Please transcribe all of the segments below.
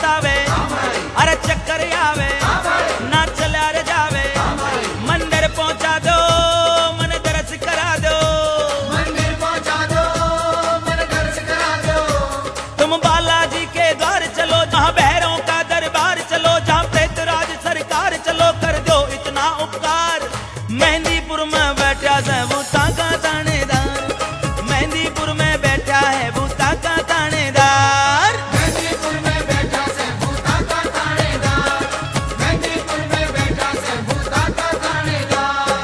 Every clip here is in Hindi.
सतावे, अरे चक्कर आवे ना चला रे जावे। मंदिर पहुंचा दो मन दर्श करा दो, मंदिर पहुंचा दो मन दर्श करा दो। तुम बालाजी के द्वार चलो, जहाँ भैरों का दरबार चलो, जहाँ प्रेतराज सरकार चलो, कर दो इतना उपकार। मेहंदीपुर में बैठा है भूता का थानेदार, मेहंदीपुर में बैठा है भूता का थानेदार। मेहंदीपुर में बैठा से भूता का थानेदार, मेहंदीपुर में बैठा से भूता का थानेदार।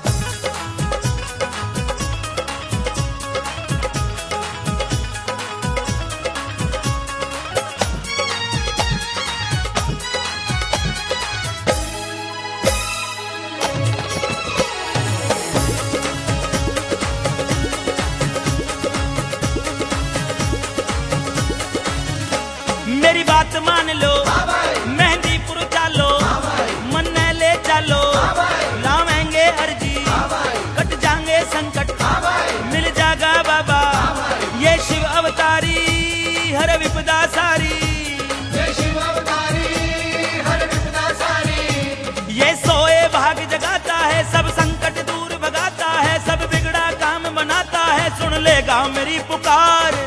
मेरी बात मान लो, मेहंदीपुर चालो, मन ले चालो, लावेंगे अर्जी, कट जाएंगे संकट, मिल जाएगा बाबा ये शिव अवतारी, हर विपदा सारी। ये शिव अवतारी हर विपदा सारी। ये सोए भाग जगाता है, सब संकट दूर भगाता है, सब बिगड़ा काम बनाता है, सुन लेगा मेरी पुकार।